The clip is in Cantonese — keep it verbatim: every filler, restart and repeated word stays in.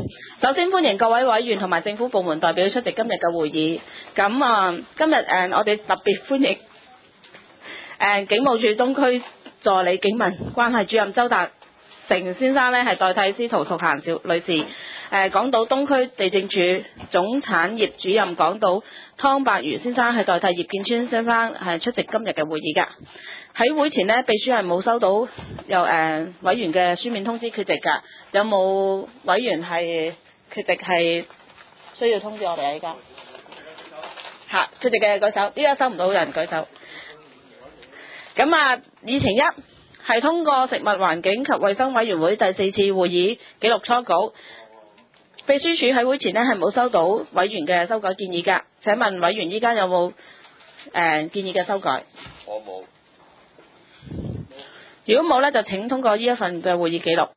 首先歡迎各位委員同埋政府部門代表出席今日嘅會議。咁啊，今日誒我哋特別歡迎誒警務處東區助理警民關係主任周達成先生咧，係代替司徒淑嫻小女士。誒港島東區地政處總產業主任港島湯伯如先生係代替葉建川先生係出席今日嘅會議㗎。喺會前呢，秘書係冇收到有誒、呃、委員嘅書面通知缺席㗎。有冇委員係缺席係需要通知我哋啊？依家嚇缺席嘅舉手，依家收唔到人舉手。咁啊，議程一係通過食物環境及衛生委員會第四次會議記錄初稿。秘書處喺會前呢係冇收到委員嘅修改建議㗎。請問委員依家有冇誒、呃、建議嘅修改？ 我冇。 如果冇呢，就請通過呢一份嘅會議記錄。